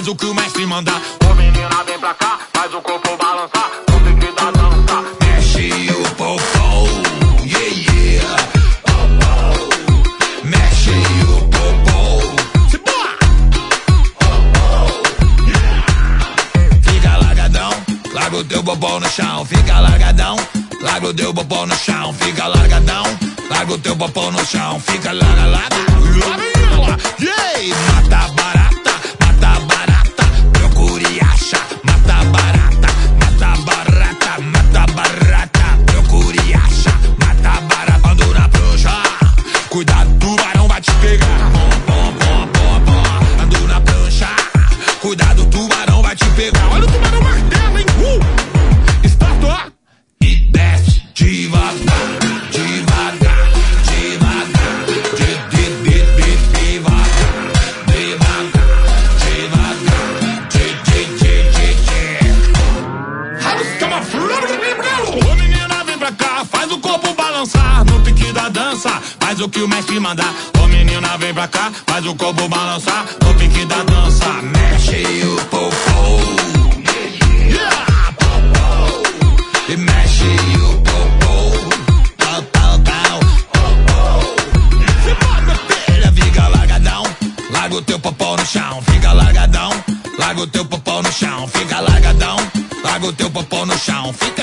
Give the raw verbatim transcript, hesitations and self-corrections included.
faz o que o mestre mandar. Ô menina, vem pra cá, faz o corpo balançar, no pique da dança. Mexe o popô, yeah, yeah. Oh, oh. Mexe o popô. Se boa! Oh, oh. Yeah. Fica largadão, larga o teu popô no chão. Fica largadão, larga o teu popô no chão. Fica largadão, larga o teu popô no chão. Fica larga, larga, larga, yeah. Mata barata, mata barata, procure acha. Mata barata, mata barata, mata barata, procure acha. Mata barata, ando na prancha, cuidado, tubarão vai te pegar. Bom, bom, bom, bom, ando na prancha, cuidado, tubarão vai te pegar. Olha o tubarão martelo, hein? Uh! Estátua e desce devagar, devagar, devagar, de, de, de, de, devagar, devagar, devagar, de, de, de, de, de. Ô menina, vem pra cá, faz o corpo balançar, no pique da dança, faz o que o mestre mandar. Ô menina, vem pra cá, faz o corpo balançar, no pique da dança. Mexe o popô, yeah, popô, e mexe o popô, pau, pau, pau, popô. Se bota, filha, fica largadão, larga o teu popô no chão. Fica largadão, larga o teu popô no chão. Fica largadão, larga o teu popô no chão. Fica